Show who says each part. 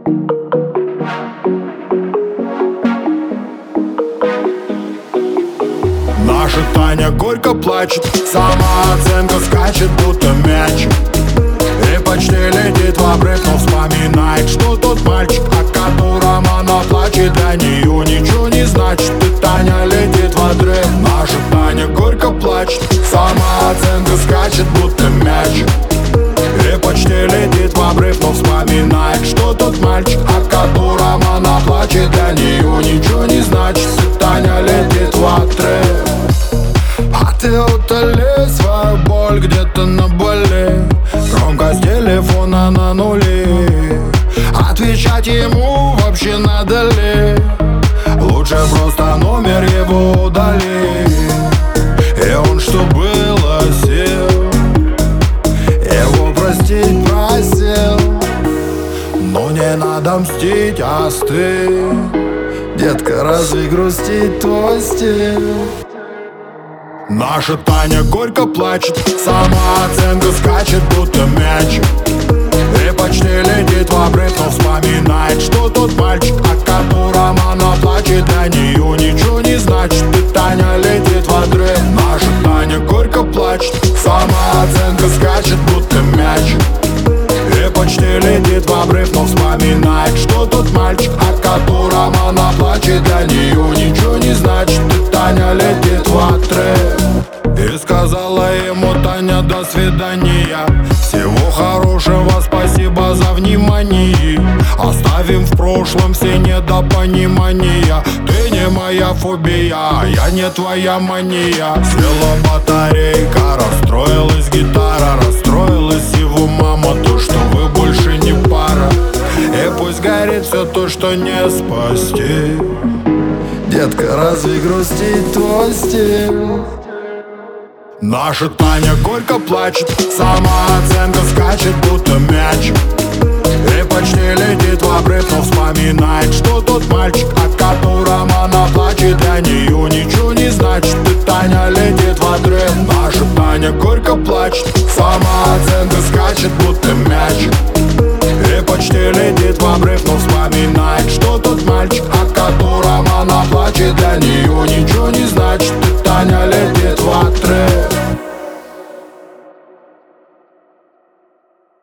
Speaker 1: Наша Таня горько плачет, самооценка скачет, будто мяч, и почти летит в обрыв, но вспоминает, что тот мальчик, о котором она плачет, для нее ничего не значит. И Таня летит в отрыв. Наша Таня горько плачет, самооценка скачет, будто мяч, и почти летит в обрыв, но вспоминает, что тот мальчик, о котором она плачет, для нее ничего не значит. И Таня летит в отрыв. А ты утоли свою боль где-то на Бали, громкость телефона на нуле. Отвечать ему вообще надо ли? Лучше просто номер его удали. И он, что было, сел, его простить просил. Но не надо мстить, остынь, детка, разве грустить твой стиль? Наша Таня горько плачет, самооценка скачет, будто мяч, и почти летит в обрыв, но вспоминает, что тот мальчик, о котором она плачет, для нее ничего не значит. И Таня летит в отрыв. Наша Таня горько плачет, самооценка скачет, будто мяч, и почти летит в обрыв, но вспоминает, что тот мальчик, о котором она плачет, для нее ничего не значит. И Таня летит в отрыв. И сказала ему Таня: до свидания, всего хорошего, спасибо за внимание. Оставим в прошлом все недопонимания. Ты не моя фобия, я не твоя мания. Села батарейка, расстроилась гитара, расстроилась его мама, то, что вы больше не пара. И пусть горит все то, что не спасти, детка, разве грустит твой стиль? Наша Таня горько плачет, самооценка скачет, будто мяч, и почти летит в обрыв, но вспоминает, что тот мальчик, о котором она плачет, для нее ничего не значит. И Таня летит в отрыв. Наша Таня горько плачет, самооценка скачет, будто мяч, и почти летит в обрыв, но вспоминает, что тот мальчик,